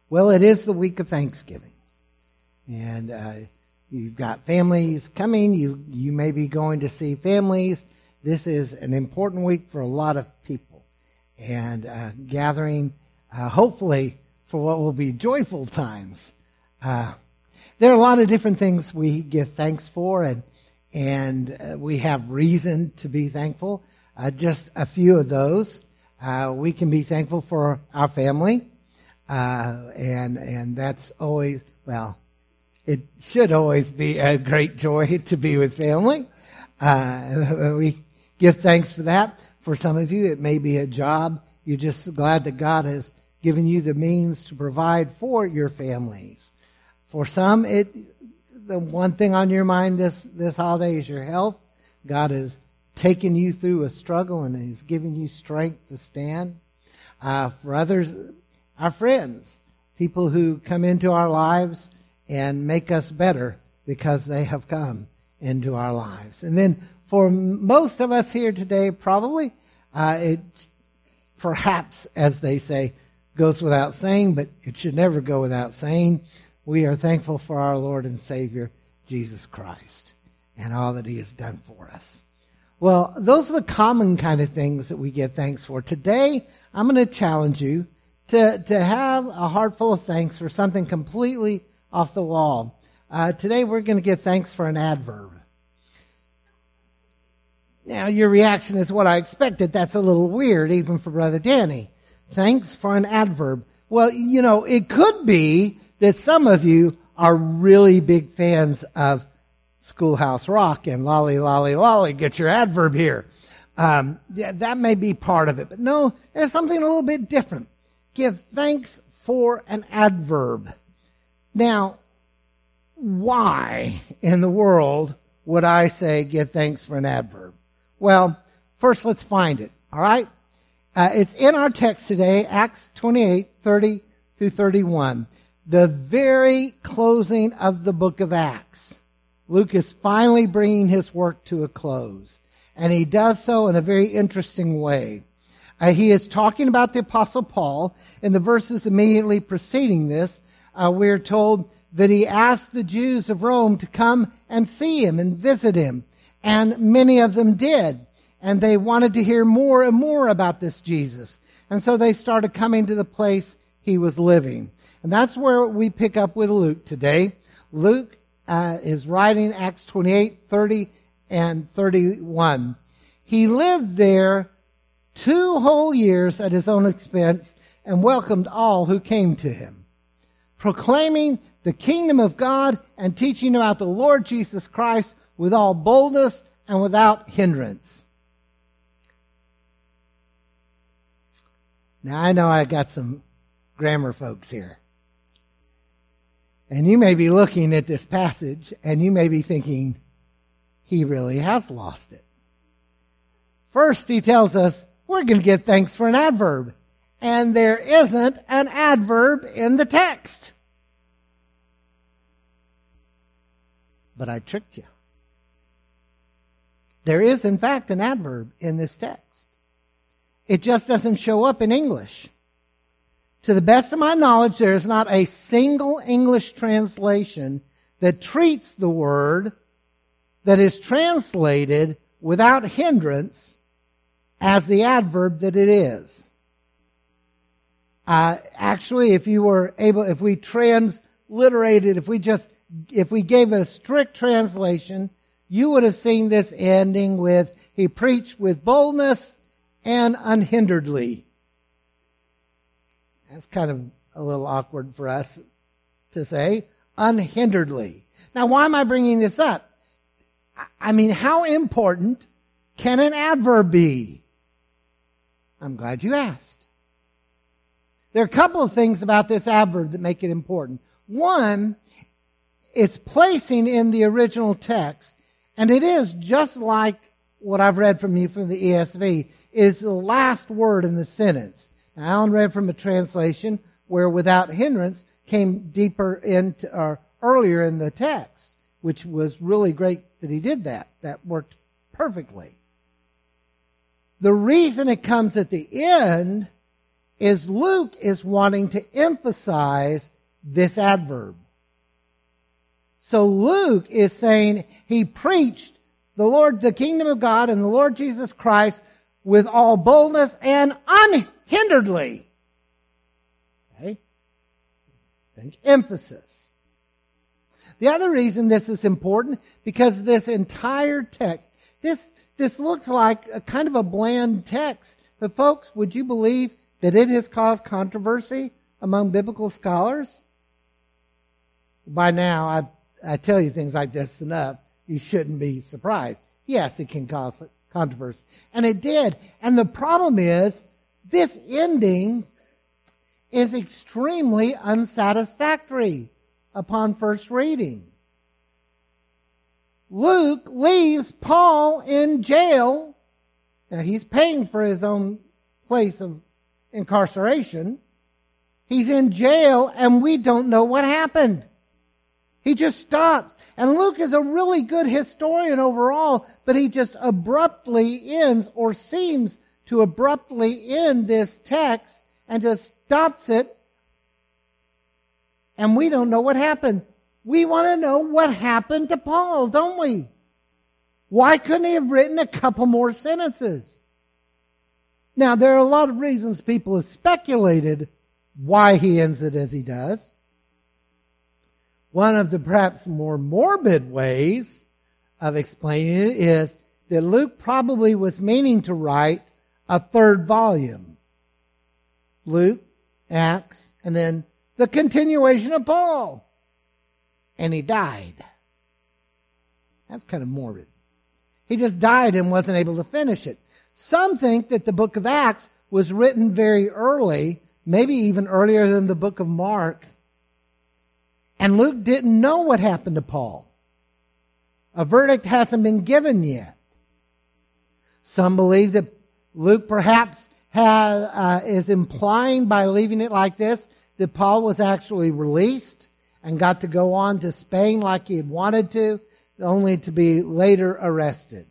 Well, it is the week of Thanksgiving. And you've got families coming. You may be going to see families. This is an important week for a lot of people. And gathering, hopefully, for what will be joyful times. There are a lot of different things we give thanks for, and we have reason to be thankful. Just a few of those. We can be thankful for our family, and that's always, well, it should always be a great joy to be with family. We give thanks for that. For some of you, it may be a job. You're just glad that God has given you the means to provide for your families. For some, the one thing on your mind this holiday is your health. God has taken you through a struggle and He's given you strength to stand. For others, our friends, people who come into our lives and make us better because they have come into our lives. And then for most of us here today, probably, it perhaps, as they say, goes without saying, but it should never go without saying, we are thankful for our Lord and Savior, Jesus Christ, and all that He has done for us. Well, those are the common kind of things that we give thanks for. Today, I'm going to challenge you to have a heart full of thanks for something completely off the wall. Today, we're going to give thanks for an adverb. Now, your reaction is what I expected. That's a little weird, even for Brother Danny. Thanks for an adverb. Well, you know, it could be that some of you are really big fans of Schoolhouse Rock and Lolly, Lolly, Lolly. Get your adverb here. That may be part of it. But no, there's something a little bit different. Give thanks for an adverb. Now, why in the world would I say give thanks for an adverb? Well, first let's find it, all right? It's in our text today, Acts 28, 30 through 31, the very closing of the book of Acts. Luke is finally bringing his work to a close, and he does so in a very interesting way. He is talking about the Apostle Paul. In the verses immediately preceding this, we're told that he asked the Jews of Rome to come and see him and visit him. And many of them did. And they wanted to hear more and more about this Jesus. And so they started coming to the place he was living. And that's where we pick up with Luke today. Luke is writing Acts 28, 30, and 31. He lived there 2 whole years at his own expense and welcomed all who came to him, proclaiming the kingdom of God and teaching about the Lord Jesus Christ with all boldness and without hindrance. Now, I know I got some grammar folks here. And you may be looking at this passage and you may be thinking, he really has lost it. First, he tells us, we're going to give thanks for an adverb. And there isn't an adverb in the text. But I tricked you. There is, in fact, an adverb in this text. It just doesn't show up in English. To the best of my knowledge, there is not a single English translation that treats the word that is translated without hindrance as the adverb that it is. Actually, if we transliterated, if we gave it a strict translation, you would have seen this ending with, he preached with boldness and unhinderedly. That's kind of a little awkward for us to say, unhinderedly. Now, why am I bringing this up? I mean, how important can an adverb be? I'm glad you asked. There are a couple of things about this adverb that make it important. One, it's placing in the original text, and it is just like what I've read from you from the ESV, is the last word in the sentence. Now, Alan read from a translation where without hindrance came deeper into, or earlier in the text, which was really great that he did that. That worked perfectly. The reason it comes at the end is Luke is wanting to emphasize this adverb. So Luke is saying he preached the kingdom of God and the Lord Jesus Christ with all boldness and unhinderedly. Okay? Think emphasis. The other reason this is important, because this entire text, this looks like a kind of a bland text. But folks, would you believe that it has caused controversy among biblical scholars? By now, I tell you things like this enough. You shouldn't be surprised. Yes, it can cause controversy. And it did. And the problem is, this ending is extremely unsatisfactory upon first reading. Luke leaves Paul in jail. Now, he's paying for his own place of incarceration. He's in jail, and we don't know what happened. He just stops. And Luke is a really good historian overall, but he just abruptly ends, or seems to abruptly end this text, and just stops it. And we don't know what happened. We want to know what happened to Paul, don't we? Why couldn't he have written a couple more sentences? Now, there are a lot of reasons people have speculated why he ends it as he does. One of the perhaps more morbid ways of explaining it is that Luke probably was meaning to write a third volume. Luke, Acts, and then the continuation of Paul. And he died. That's kind of morbid. He just died and wasn't able to finish it. Some think that the book of Acts was written very early, maybe even earlier than the book of Mark. And Luke didn't know what happened to Paul. A verdict hasn't been given yet. Some believe that Luke perhaps is implying by leaving it like this that Paul was actually released and got to go on to Spain like he had wanted to, only to be later arrested.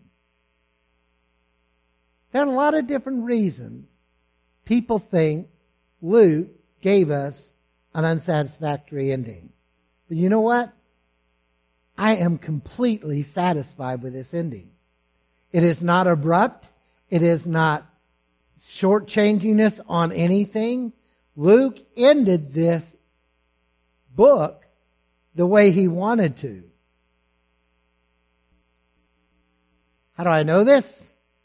There are a lot of different reasons people think Luke gave us an unsatisfactory ending. But you know what? I am completely satisfied with this ending. It is not abrupt. It is not shortchanging us on anything. Luke ended this book the way he wanted to. How do I know this?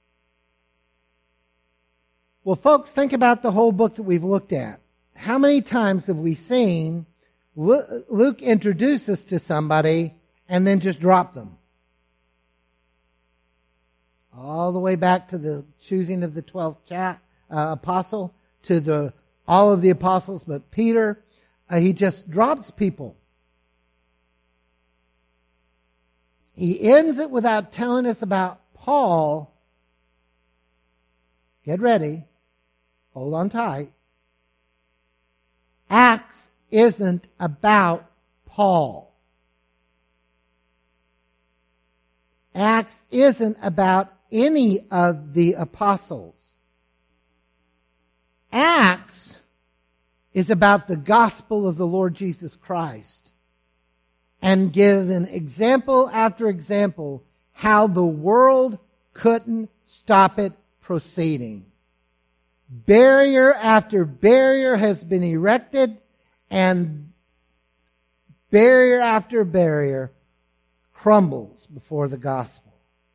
Well, folks, think about the whole book that we've looked at. How many times have we seen Luke introduce us to somebody and then just drop them? All the way back to the choosing of the 12th apostle, to all of the apostles but Peter. He just drops people. He ends it without telling us about Paul. Get ready. Hold on tight. Acts isn't about Paul. Acts isn't about any of the apostles. Acts is about the gospel of the Lord Jesus Christ, and give an example after example how the world couldn't stop it proceeding. Barrier after barrier has been erected, and barrier after barrier crumbles before the gospel.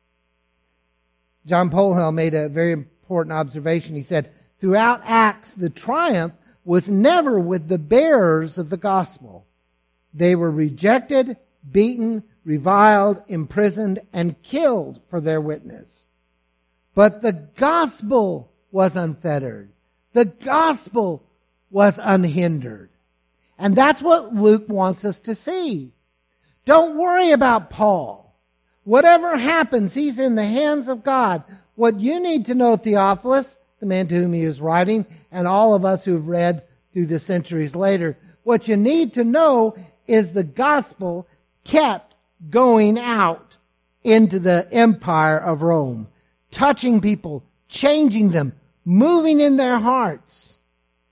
John Polhill made a very important observation. He said, throughout Acts, the triumph was never with the bearers of the gospel. They were rejected, beaten, reviled, imprisoned, and killed for their witness. But the gospel was unfettered. The gospel was unhindered. And that's what Luke wants us to see. Don't worry about Paul. Whatever happens, he's in the hands of God. What you need to know, Theophilus, the man to whom he is writing, and all of us who've read through the centuries later, what you need to know is the gospel kept going out into the empire of Rome, touching people, changing them, moving in their hearts.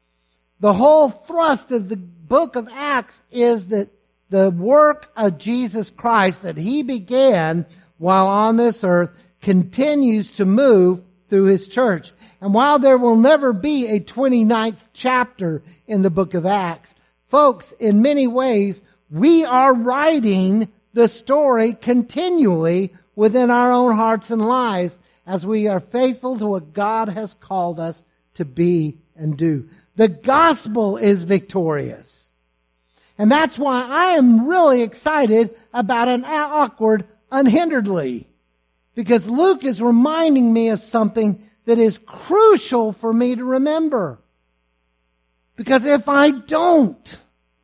The whole thrust of the book of Acts is that the work of Jesus Christ that he began while on this earth continues to move through his church. And while there will never be a 29th chapter in the book of Acts, folks, in many ways, we are writing the story continually within our own hearts and lives as we are faithful to what God has called us to be and do. The gospel is victorious. And that's why I am really excited about an awkward unhinderedly. Because Luke is reminding me of something that is crucial for me to remember. Because if I don't,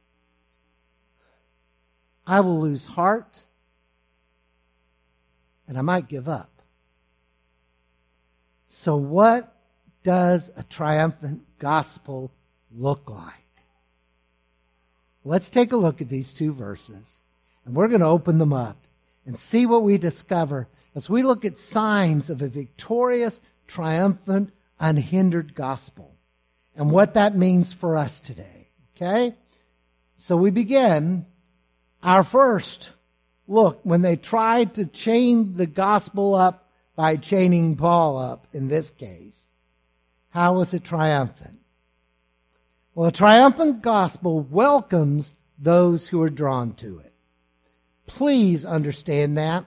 I will lose heart and I might give up. So what does a triumphant gospel look like? Let's take a look at these two verses, and we're going to open them up and see what we discover as we look at signs of a victorious, triumphant, unhindered gospel and what that means for us today. Okay? So we begin our first look when they tried to chain the gospel up by chaining Paul up in this case. How was it triumphant? Well, a triumphant gospel welcomes those who are drawn to it. Please understand that.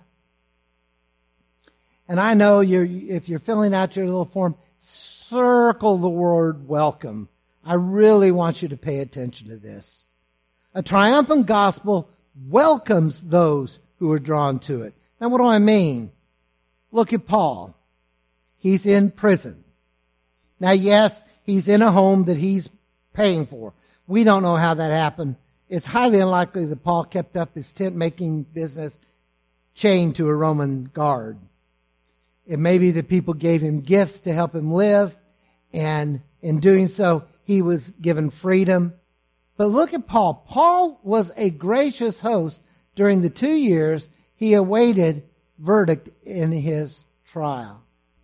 And I know if you're filling out your little form, circle the word welcome. I really want you to pay attention to this. A triumphant gospel welcomes those who are drawn to it. Now, what do I mean? Look at Paul. He's in prison. Now, yes, he's in a home that he's paying for. We don't know how that happened. It's highly unlikely that Paul kept up his tent-making business chained to a Roman guard. It may be that people gave him gifts to help him live, and in doing so, he was given freedom. But look at Paul. Paul was a gracious host during the 2 years he awaited verdict in his trial.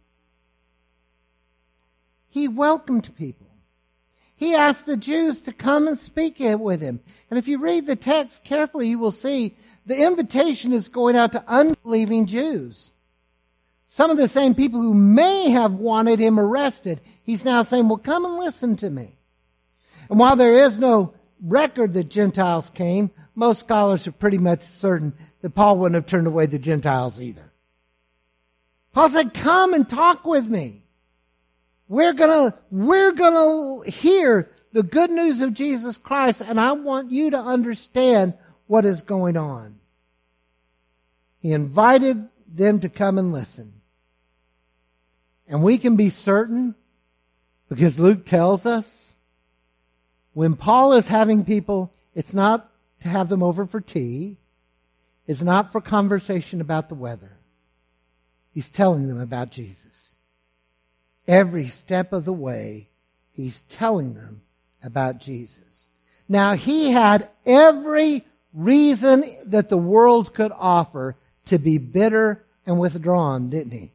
He welcomed people. He asked the Jews to come and speak with him. And if you read the text carefully, you will see the invitation is going out to unbelieving Jews. Some of the same people who may have wanted him arrested, he's now saying, well, come and listen to me. And while there is no record that Gentiles came, most scholars are pretty much certain that Paul wouldn't have turned away the Gentiles either. Paul said, come and talk with me. We're gonna hear the good news of Jesus Christ, and I want you to understand what is going on. He invited them to come and listen. And we can be certain, because Luke tells us, when Paul is having people, it's not to have them over for tea. It's not for conversation about the weather. He's telling them about Jesus. Every step of the way, he's telling them about Jesus. Now, he had every reason that the world could offer to be bitter and withdrawn, didn't he?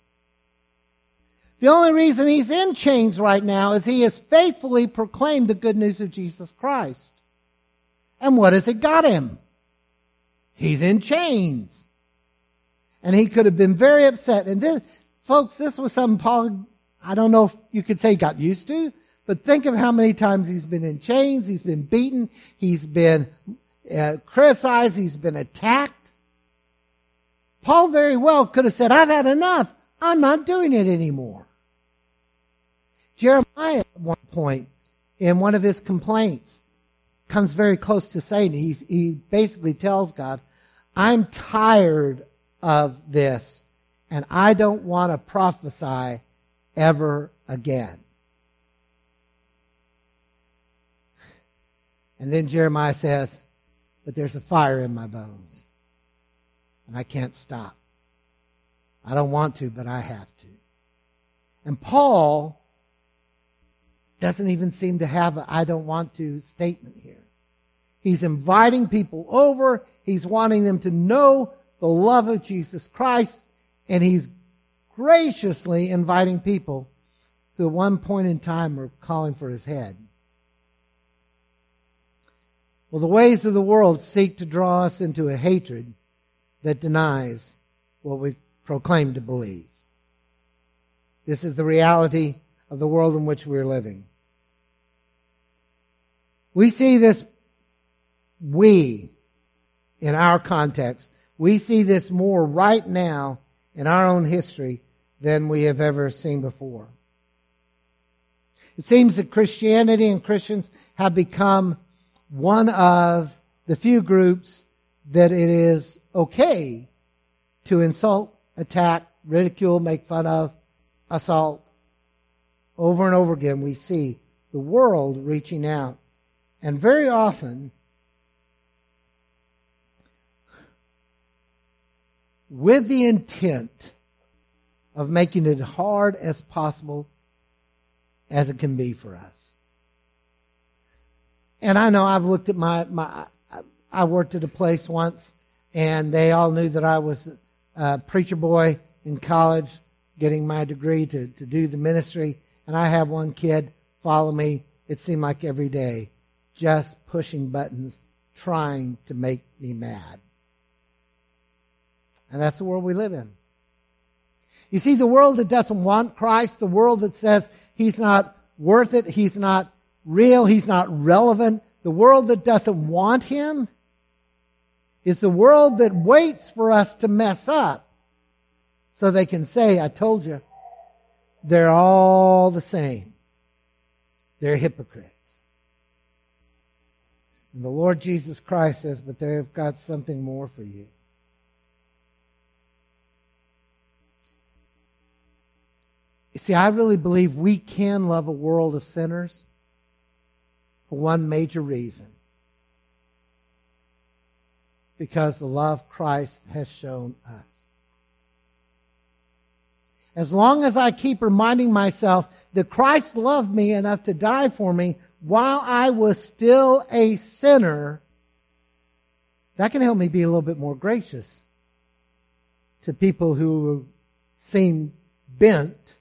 The only reason he's in chains right now is he has faithfully proclaimed the good news of Jesus Christ. And what has it got him? He's in chains. And he could have been very upset. And then, folks, this was something Paul, I don't know if you could say got used to, but think of how many times he's been in chains, he's been beaten, he's been criticized, he's been attacked. Paul very well could have said, I've had enough. I'm not doing it anymore. Jeremiah at one point, in one of his complaints, comes very close to saying, he basically tells God, I'm tired of this, and I don't want to prophesy ever again. And then Jeremiah says, but there's a fire in my bones, and I can't stop. I don't want to, but I have to. And Paul doesn't even seem to have a I don't want to statement here. He's inviting people over. He's wanting them to know the love of Jesus Christ. And he's graciously inviting people who at one point in time were calling for his head. Well, the ways of the world seek to draw us into a hatred that denies what we proclaim to believe. This is the reality of the world in which we're living. We see this, in our context, we see this more right now in our own history than we have ever seen before. It seems that Christianity and Christians have become one of the few groups that it is okay to insult, attack, ridicule, make fun of, assault. Over and over again, we see the world reaching out. And very often, with the intent of making it hard as possible as it can be for us. And I know I've looked at I worked at a place once, and they all knew that I was a preacher boy in college, getting my degree to do the ministry. And I had one kid follow me, it seemed like every day, just pushing buttons, trying to make me mad. And that's the world we live in. You see, the world that doesn't want Christ, the world that says He's not worth it, He's not real, He's not relevant, the world that doesn't want Him is the world that waits for us to mess up so they can say, I told you, they're all the same. They're hypocrites. And the Lord Jesus Christ says, but they've got something more for you. You see, I really believe we can love a world of sinners for one major reason. Because the love Christ has shown us. As long as I keep reminding myself that Christ loved me enough to die for me while I was still a sinner, that can help me be a little bit more gracious to people who seem bent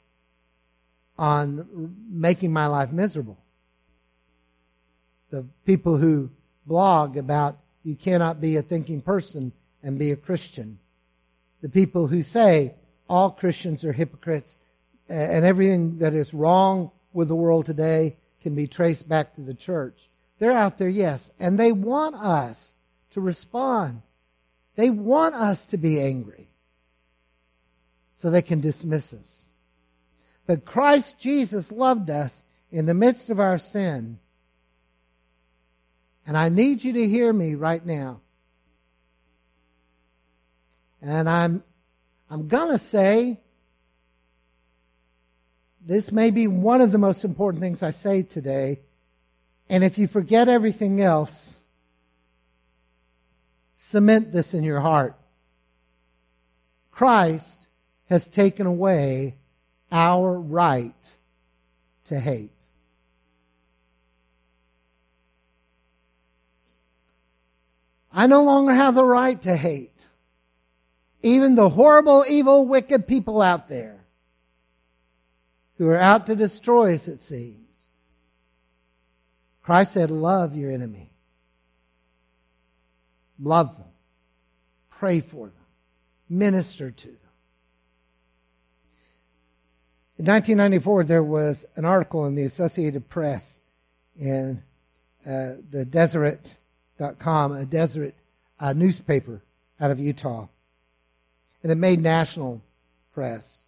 on making my life miserable. The people who blog about you cannot be a thinking person and be a Christian. The people who say all Christians are hypocrites and everything that is wrong with the world today can be traced back to the church. They're out there, yes, and they want us to respond. They want us to be angry so they can dismiss us. But Christ Jesus loved us in the midst of our sin. And I need you to hear me right now. And I'm going to say this may be one of the most important things I say today. And if you forget everything else, cement this in your heart. Christ has taken away our right to hate. I no longer have the right to hate. Even the horrible, evil, wicked people out there who are out to destroy us, it seems. Christ said, love your enemy. Love them. Pray for them. Minister to them. In 1994, there was an article in the Associated Press in the Deseret.com, a Deseret newspaper out of Utah. And it made national press.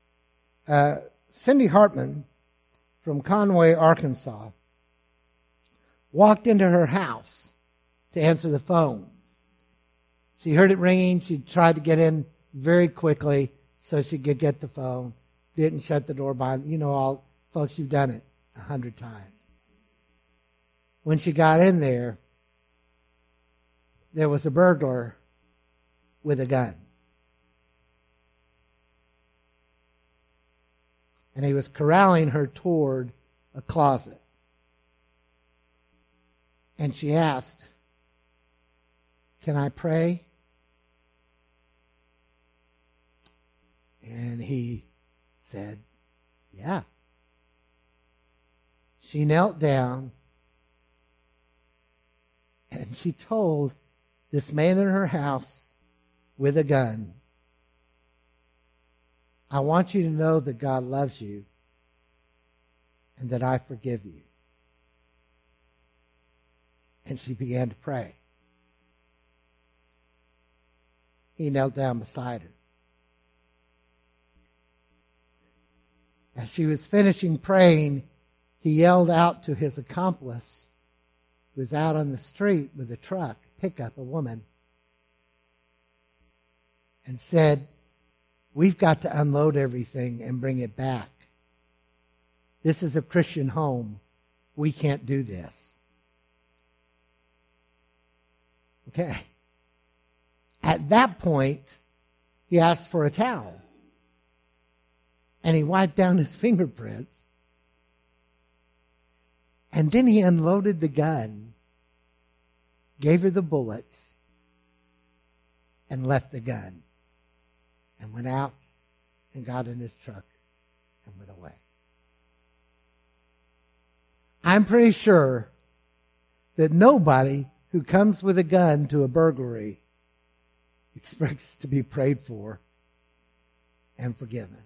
Cindy Hartman from Conway, Arkansas, walked into her house to answer the phone. She heard it ringing. She tried to get in very quickly so she could get the phone. Didn't shut the door behind. You know, all folks, you've done it 100 times. When she got in there was a burglar with a gun. And he was corralling her toward a closet. And she asked, "Can I pray?" And he said, "Yeah." She knelt down, and And she told this man in her house with a gun, I want you to know that God loves you and that I forgive you. And she began to pray. He knelt down beside her. As she was finishing praying, he yelled out to his accomplice, who was out on the street with a truck, pick up a woman, and said, we've got to unload everything and bring it back. This is a Christian home. We can't do this. Okay. At that point, he asked for a towel. And he wiped down his fingerprints. And then he unloaded the gun, gave her the bullets, and left the gun. And went out and got in his truck and went away. I'm pretty sure that nobody who comes with a gun to a burglary expects to be prayed for and forgiven.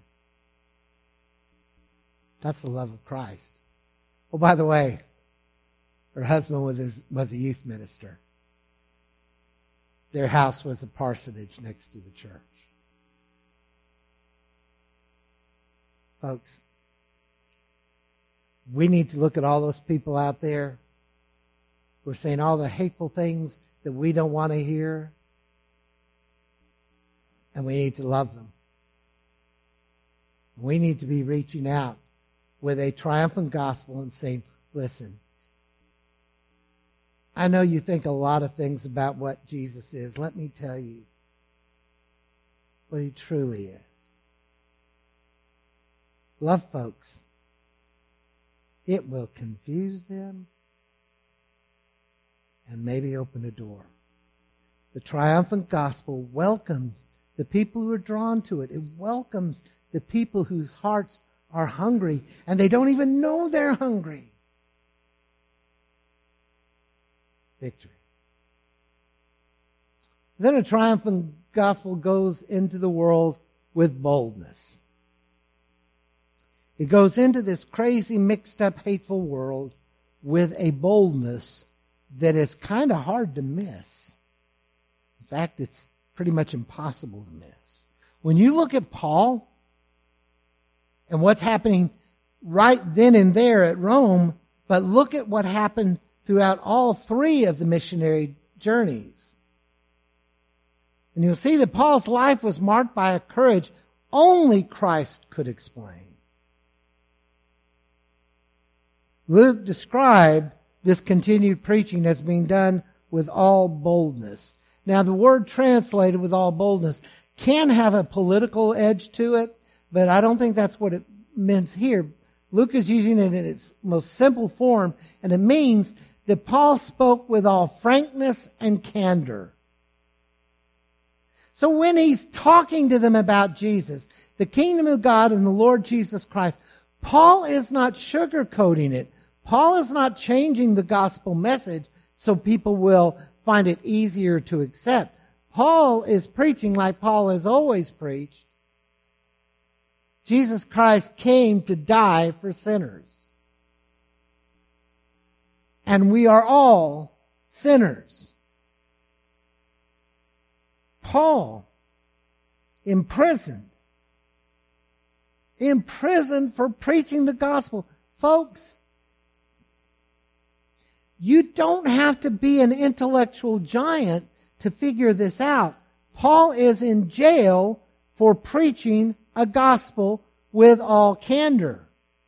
That's the love of Christ. Oh, by the way, her husband was a youth minister. Their house was a parsonage next to the church. Folks, we need to look at all those people out there who are saying all the hateful things that we don't want to hear, and we need to love them. We need to be reaching out with a triumphant gospel and saying, listen, I know you think a lot of things about what Jesus is. Let me tell you what he truly is. Love folks. It will confuse them and maybe open a door. The triumphant gospel welcomes the people who are drawn to it. It welcomes the people whose hearts are hungry and they don't even know they're hungry. Victory. Then a triumphant gospel goes into the world with boldness. It goes into this crazy, mixed up, hateful world with a boldness that is kind of hard to miss. In fact, it's pretty much impossible to miss. When you look at Paul and what's happening right then and there at Rome, but look at what happened throughout all three of the missionary journeys. And you'll see that Paul's life was marked by a courage only Christ could explain. Luke described this continued preaching as being done with all boldness. Now, the word translated with all boldness can have a political edge to it, but I don't think that's what it means here. Luke is using it in its most simple form, and it means that Paul spoke with all frankness and candor. So when he's talking to them about Jesus, the kingdom of God and the Lord Jesus Christ, Paul is not sugarcoating it. Paul is not changing the gospel message so people will find it easier to accept. Paul is preaching like Paul has always preached. Jesus Christ came to die for sinners. And we are all sinners. Paul, imprisoned for preaching the gospel. Folks, you don't have to be an intellectual giant to figure this out. Paul is in jail for preaching a gospel with all candor.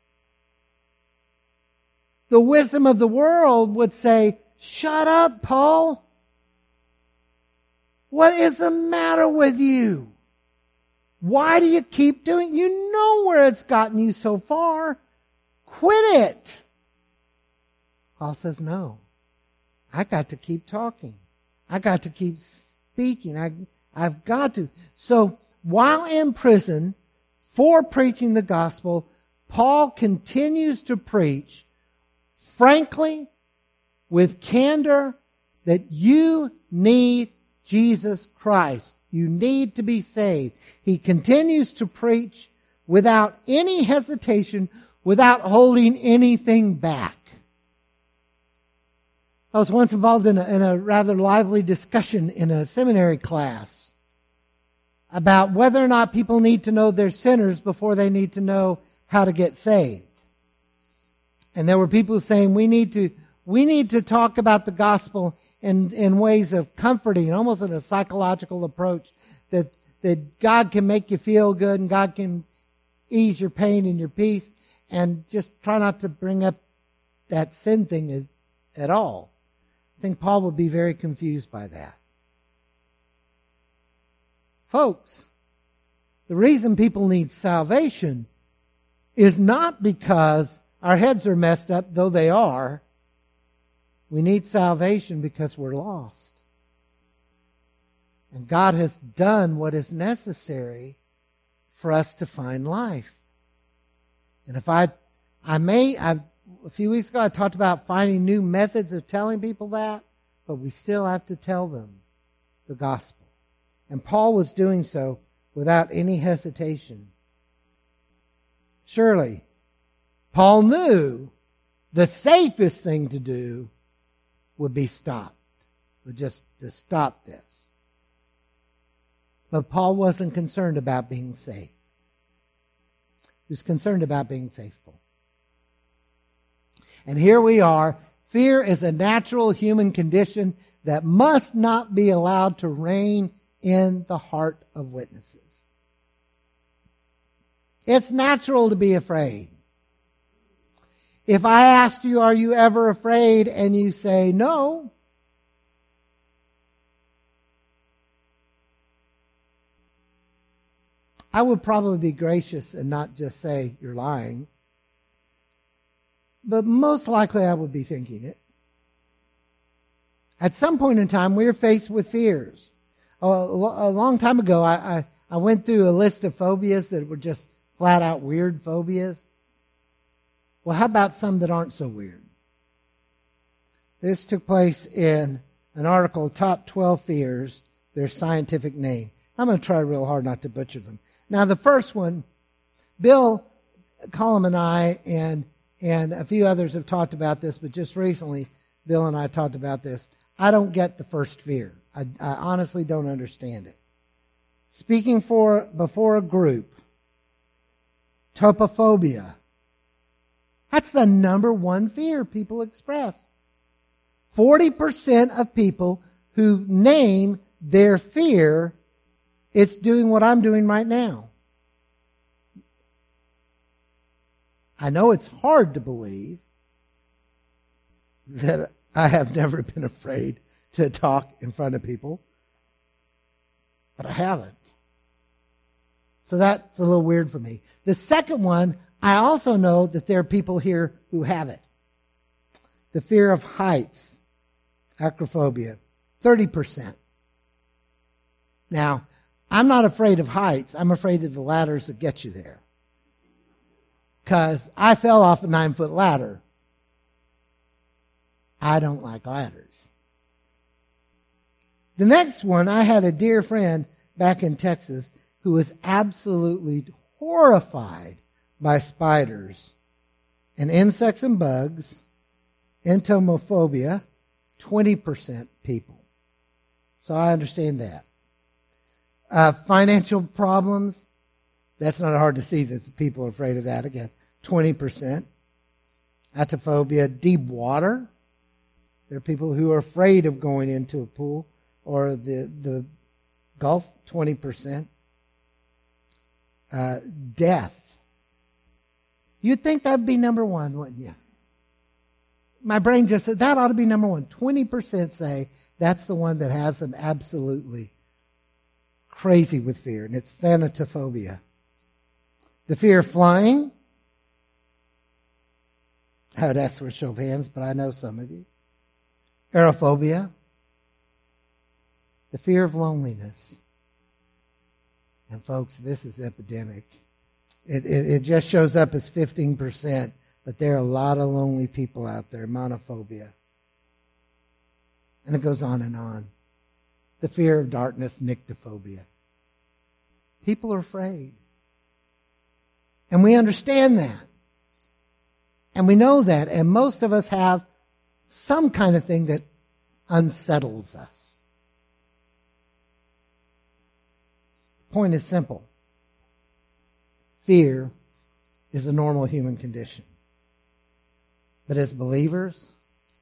The wisdom of the world would say, shut up, Paul. What is the matter with you? Why do you keep doing it? You know where it's gotten you so far. Quit it. Paul says, no. I got to keep talking. I got to keep speaking. I've got to. So while in prison for preaching the gospel, Paul continues to preach frankly, with candor, that you need Jesus Christ. You need to be saved. He continues to preach without any hesitation, without holding anything back. I was once involved in a rather lively discussion in a seminary class about whether or not people need to know they're sinners before they need to know how to get saved. And there were people saying we need to talk about the gospel in ways of comforting, almost in a psychological approach, that God can make you feel good and God can ease your pain and your peace, and just try not to bring up that sin thing at all. I think Paul would be very confused by that. Folks, the reason people need salvation is not because our heads are messed up, though they are. We need salvation because we're lost. And God has done what is necessary for us to find life. And if a few weeks ago I talked about finding new methods of telling people that, but we still have to tell them the gospel. And Paul was doing so without any hesitation. Surely, Paul knew the safest thing to do would be just to stop this. But Paul wasn't concerned about being safe. He was concerned about being faithful. And here we are. Fear is a natural human condition that must not be allowed to reign in the heart of witnesses. It's natural to be afraid. If I asked you, are you ever afraid? And you say no, I would probably be gracious and not just say you're lying. But most likely I would be thinking it. At some point in time, we're faced with fears. A long time ago, I went through a list of phobias that were just flat out weird phobias. Well, how about some that aren't so weird? This took place in an article, Top 12 Fears, their scientific name. I'm going to try real hard not to butcher them. Now, the first one, Bill Collum and I and a few others have talked about this, but just recently, Bill and I talked about this. I don't get the first fear. I honestly don't understand it. Speaking before a group, topophobia. That's the number one fear people express. 40% of people who name their fear, it's doing what I'm doing right now. I know it's hard to believe that I have never been afraid to talk in front of people, but I haven't. So that's a little weird for me. The second one, I also know that there are people here who have it. The fear of heights, acrophobia, 30%. Now, I'm not afraid of heights. I'm afraid of the ladders that get you there. Because I fell off a 9-foot ladder. I don't like ladders. The next one, I had a dear friend back in Texas who was absolutely horrified by spiders and insects and bugs, entomophobia, 20% people. So I understand that. Financial problems, that's not hard to see that people are afraid of that again. 20%. Atophobia, deep water. There are people who are afraid of going into a pool or the Gulf, 20%. Death. You'd think that'd be number one, wouldn't you? My brain just said that ought to be number one. 20% say that's the one that has them absolutely crazy with fear, and it's thanatophobia. The fear of flying. I would ask for a show of hands, but I know some of you. Aerophobia. The fear of loneliness. And folks, this is epidemic. It just shows up as 15%, but there are a lot of lonely people out there. Monophobia. And it goes on and on. The fear of darkness, nyctophobia. People are afraid. And we understand that. And we know that. And most of us have some kind of thing that unsettles us. The point is simple. Fear is a normal human condition. But as believers,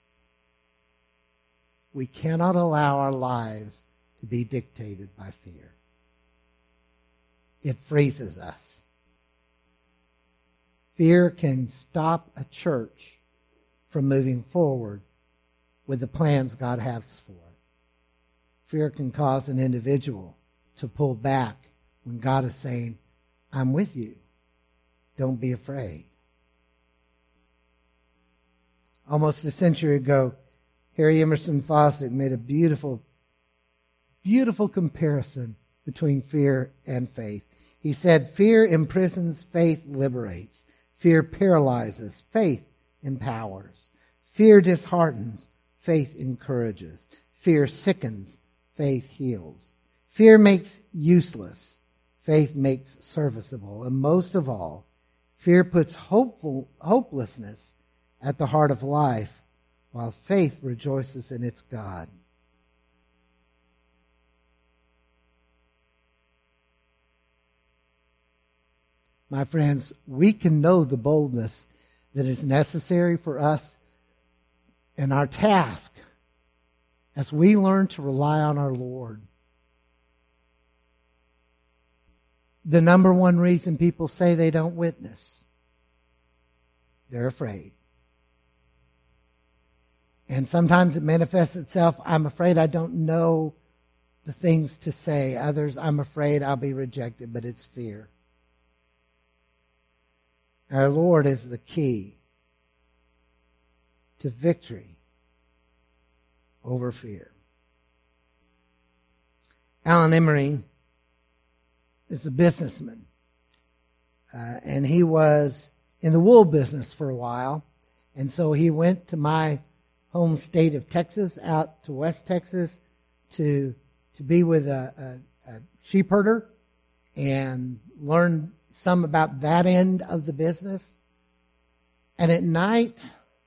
we cannot allow our lives to be dictated by fear. It freezes us. Fear can stop a church from moving forward with the plans God has for it. Fear can cause an individual to pull back when God is saying, I'm with you. Don't be afraid. Almost a century ago, Harry Emerson Fosdick made a beautiful, beautiful comparison between fear and faith. He said, fear imprisons, faith liberates. Fear paralyzes, faith empowers. Fear disheartens, faith encourages. Fear sickens, faith heals. Fear makes useless, faith makes serviceable. And most of all, fear puts hopelessness at the heart of life, while faith rejoices in its God. My friends, we can know the boldness that is necessary for us in our task as we learn to rely on our Lord. The number one reason people say they don't witness, they're afraid. And sometimes it manifests itself, I'm afraid I don't know the things to say. Others, I'm afraid I'll be rejected, but it's fear. Our Lord is the key to victory over fear. Alan Emery is a businessman. And he was in the wool business for a while. And so he went to my home state of Texas, out to West Texas, to be with a sheep herder and learn some about that end of the business. And at night,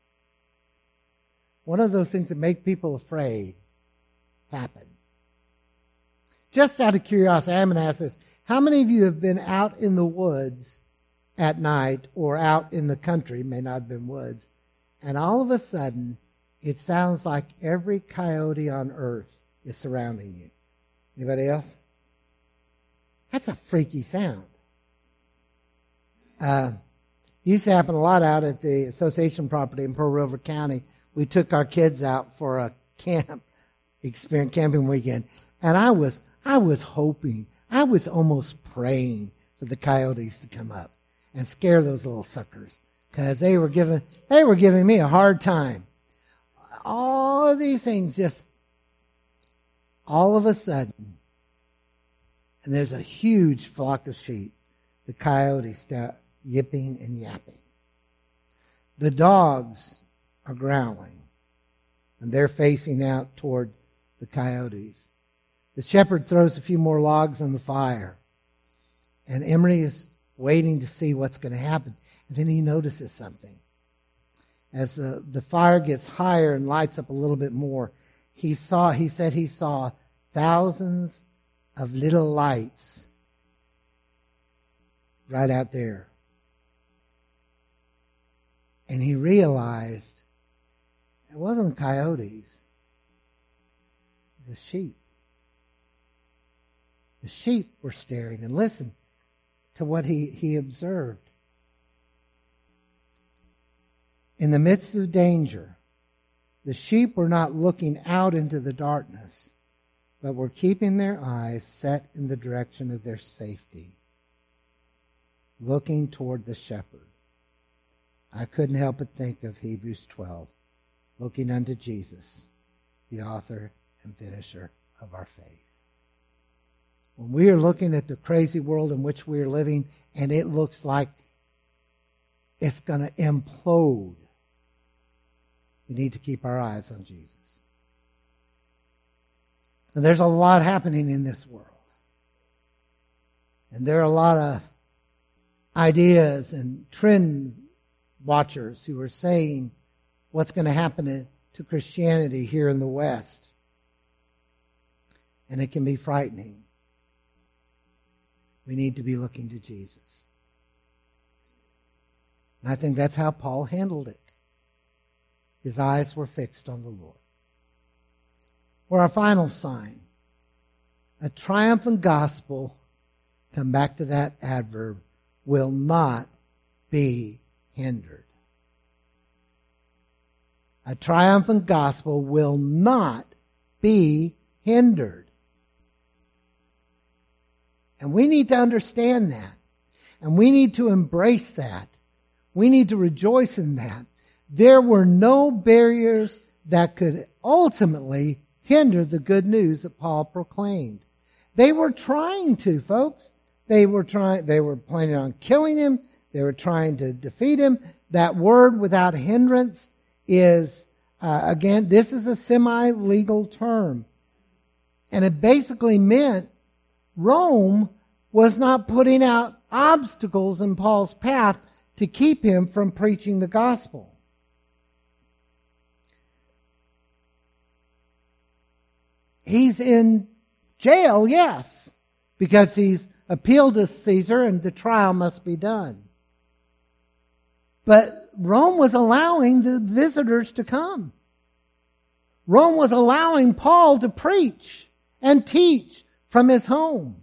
one of those things that make people afraid happened. Just out of curiosity, I'm going to ask this. How many of you have been out in the woods at night or out in the country, may not have been woods, and all of a sudden, it sounds like every coyote on earth is surrounding you? Anybody else? That's a freaky sound. Used to happen a lot out at the association property in Pearl River County. We took our kids out for a camping weekend, and I was hoping, I was almost praying for the coyotes to come up and scare those little suckers, because they were giving me a hard time. All of these things just all of a sudden, and there's a huge flock of sheep. The coyotes start yipping and yapping. The dogs are growling, and they're facing out toward the coyotes. The shepherd throws a few more logs on the fire, and Emery is waiting to see what's going to happen. And then he notices something. As the fire gets higher and lights up a little bit more, he said he saw thousands of little lights right out there. And he realized it wasn't coyotes, it was sheep. The sheep were staring and listened to what he observed. In the midst of danger, the sheep were not looking out into the darkness, but were keeping their eyes set in the direction of their safety, looking toward the shepherd. I couldn't help but think of Hebrews 12, looking unto Jesus, the author and finisher of our faith. When we are looking at the crazy world in which we are living, and it looks like it's going to implode, we need to keep our eyes on Jesus. And there's a lot happening in this world. And there are a lot of ideas and trend watchers who are saying what's going to happen to Christianity here in the West. And it can be frightening. We need to be looking to Jesus. And I think that's how Paul handled it. His eyes were fixed on the Lord. For our final sign, a triumphant gospel, come back to that adverb, will not be hindered. A triumphant gospel will not be hindered. And we need to understand that. And we need to embrace that. We need to rejoice in that. There were no barriers that could ultimately hinder the good news that Paul proclaimed. They were trying to, folks. They were planning on killing him. They were trying to defeat him. That word without hindrance is, again, this is a semi-legal term. And it basically meant Rome was not putting out obstacles in Paul's path to keep him from preaching the gospel. He's in jail, yes, because he's appealed to Caesar and the trial must be done. But Rome was allowing the visitors to come. Rome was allowing Paul to preach and teach from his home.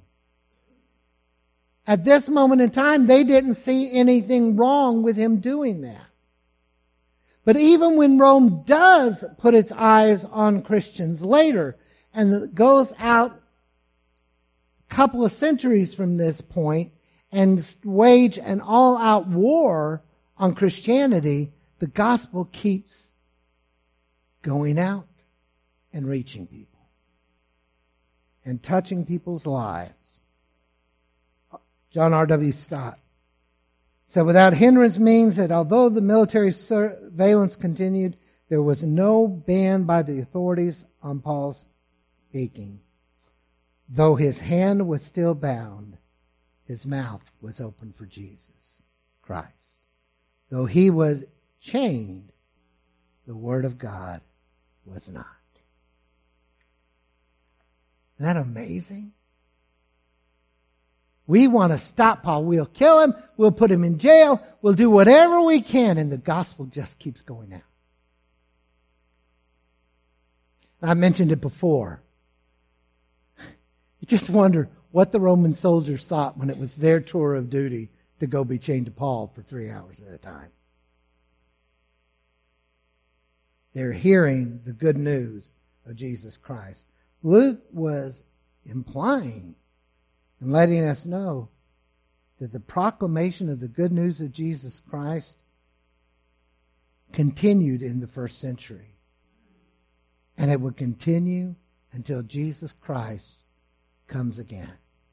At this moment in time, they didn't see anything wrong with him doing that. But even when Rome does put its eyes on Christians later, and goes out a couple of centuries from this point and wage an all-out war on Christianity, the gospel keeps going out and reaching people and touching people's lives. John R.W. Stott said, without hindrance means that although the military surveillance continued, there was no ban by the authorities on Paul's speaking. Though his hand was still bound, his mouth was open for Jesus Christ. Though he was chained, the word of God was not. Isn't that amazing? We want to stop Paul. We'll kill him. We'll put him in jail. We'll do whatever we can, and the gospel just keeps going out. I mentioned it before. You just wonder what the Roman soldiers thought when it was their tour of duty to go be chained to Paul for 3 hours at a time. They're hearing the good news of Jesus Christ. Luke was implying and letting us know that the proclamation of the good news of Jesus Christ continued in the first century. And it would continue until Jesus Christ comes again.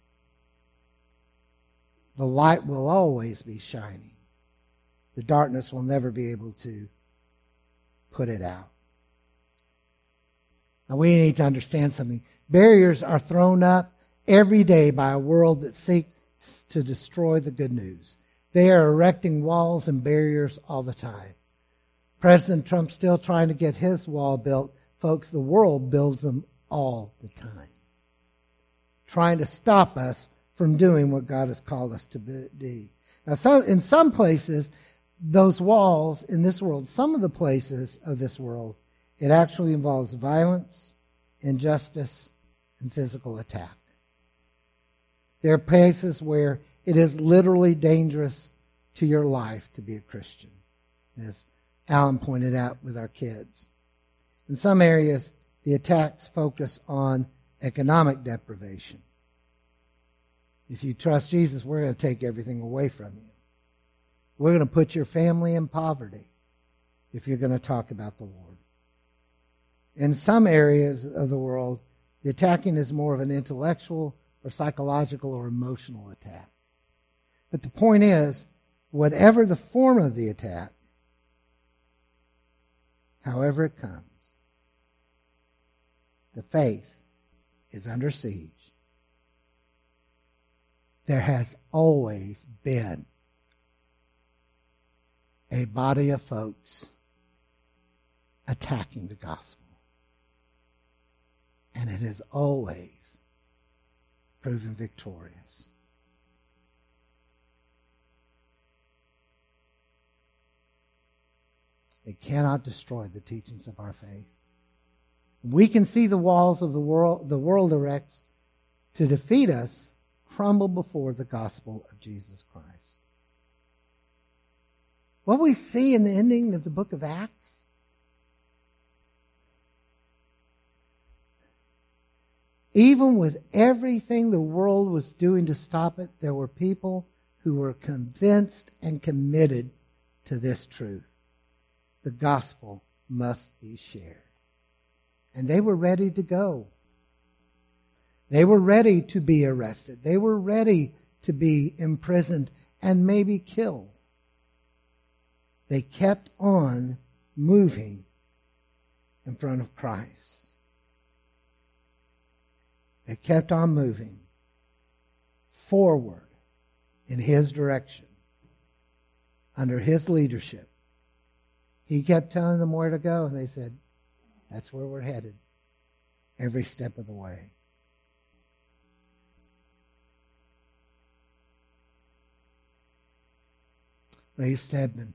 The light will always be shining. The darkness will never be able to put it out. Now we need to understand something. Barriers are thrown up every day by a world that seeks to destroy the good news. They are erecting walls and barriers all the time. President Trump's still trying to get his wall built. Folks, the world builds them all the time, trying to stop us from doing what God has called us to be. Now, in some places, those walls in this world, some of the places of this world, it actually involves violence, injustice, and physical attack. There are places where it is literally dangerous to your life to be a Christian, as Alan pointed out with our kids. In some areas, the attacks focus on economic deprivation. If you trust Jesus, we're going to take everything away from you. We're going to put your family in poverty if you're going to talk about the Lord. In some areas of the world, the attacking is more of an intellectual or psychological or emotional attack. But the point is, whatever the form of the attack, however it comes, the faith is under siege, there has always been a body of folks attacking the gospel. And it has always proven victorious. It cannot destroy the teachings of our faith. We can see the walls of the world erects to defeat us crumble before the gospel of Jesus Christ. What we see in the ending of the book of Acts, even with everything the world was doing to stop it, there were people who were convinced and committed to this truth. The gospel must be shared. And they were ready to go. They were ready to be arrested. They were ready to be imprisoned and maybe killed. They kept on moving in front of Christ. They kept on moving forward in His direction, under His leadership. He kept telling them where to go, and they said, that's where we're headed every step of the way. Ray Stedman.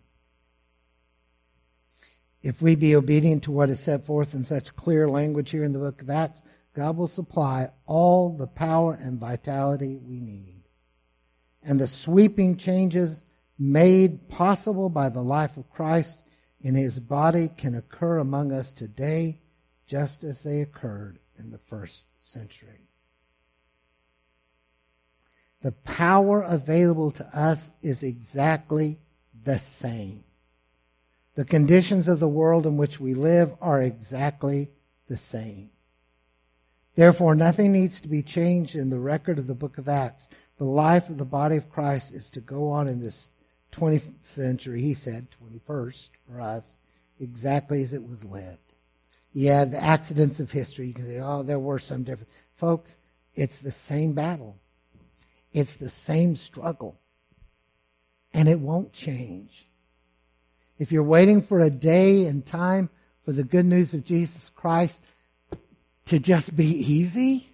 If we be obedient to what is set forth in such clear language here in the book of Acts, God will supply all the power and vitality we need. And the sweeping changes made possible by the life of Christ in His body can occur among us today just as they occurred in the first century. The power available to us is exactly the same. The conditions of the world in which we live are exactly the same. Therefore, nothing needs to be changed in the record of the book of Acts. The life of the body of Christ is to go on in this 20th century, he said, 21st for us, exactly as it was lived. Yeah, the accidents of history, you can say, oh, there were some different. Folks, it's the same battle. It's the same struggle. And it won't change. If you're waiting for a day and time for the good news of Jesus Christ to just be easy,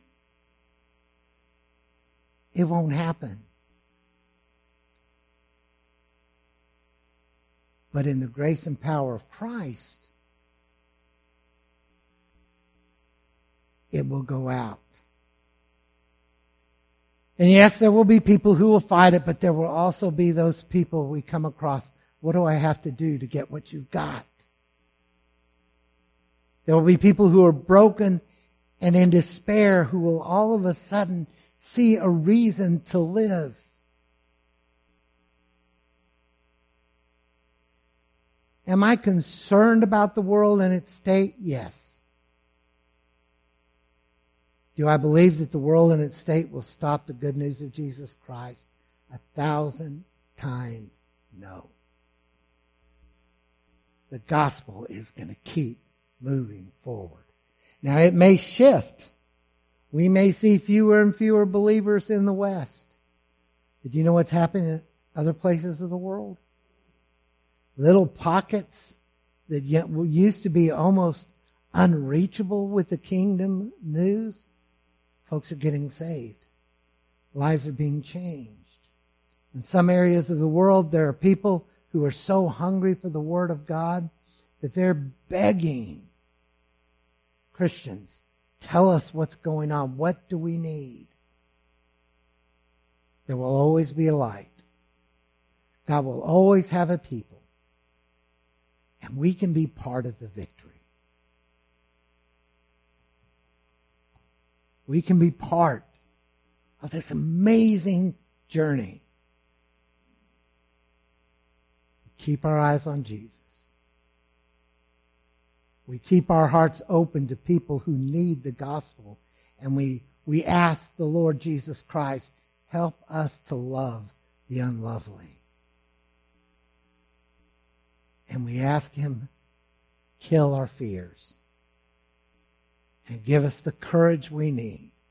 it won't happen. But in the grace and power of Christ, it will go out. And yes, there will be people who will fight it, but there will also be those people we come across. What do I have to do to get what you've got? There will be people who are broken and in despair who will all of a sudden see a reason to live. Am I concerned about the world and its state? Yes. Do I believe that the world and its state will stop the good news of Jesus Christ? 1,000 times no. The gospel is going to keep moving forward. Now it may shift. We may see fewer and fewer believers in the West. But do you know what's happening in other places of the world? Little pockets that used to be almost unreachable with the kingdom news. Folks are getting saved. Lives are being changed. In some areas of the world, there are people who are so hungry for the Word of God that they're begging Christians, tell us what's going on. What do we need? There will always be a light. God will always have a people. And we can be part of the victory. We can be part of this amazing journey. Keep our eyes on Jesus. We keep our hearts open to people who need the gospel. And we ask the Lord Jesus Christ, help us to love the unlovely. And we ask Him, kill our fears and give us the courage we need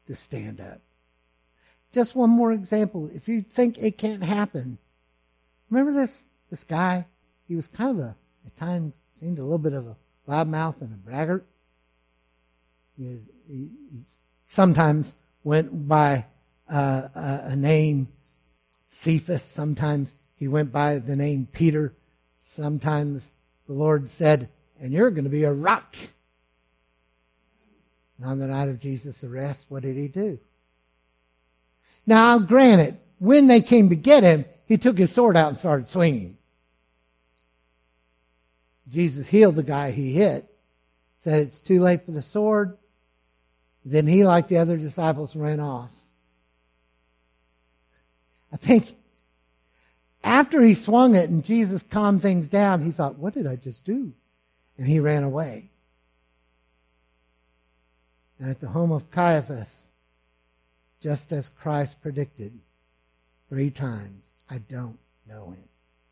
to stand up. Just one more example. If you think it can't happen, remember this guy? He was kind of at times seemed a little bit of a loudmouth and a braggart. He sometimes went by a name Cephas. Sometimes he went by the name Peter. Sometimes the Lord said, and you're going to be a rock. And on the night of Jesus' arrest, what did he do? Now, granted, when they came to get him, he took his sword out and started swinging. Jesus healed the guy he hit. Said it's too late for the sword. Then he, like the other disciples, ran off. I think after he swung it and Jesus calmed things down, he thought, what did I just do? And he ran away. And at the home of Caiaphas, just as Christ predicted 3 times, I don't know him.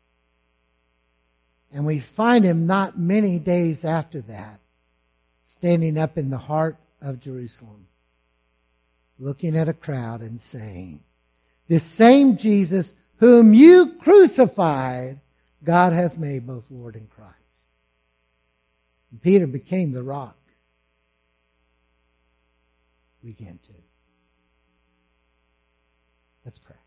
And we find him not many days after that, standing up in the heart of Jerusalem, looking at a crowd and saying, this same Jesus whom you crucified, God has made both Lord and Christ. And Peter became the rock. We can too. Let's pray.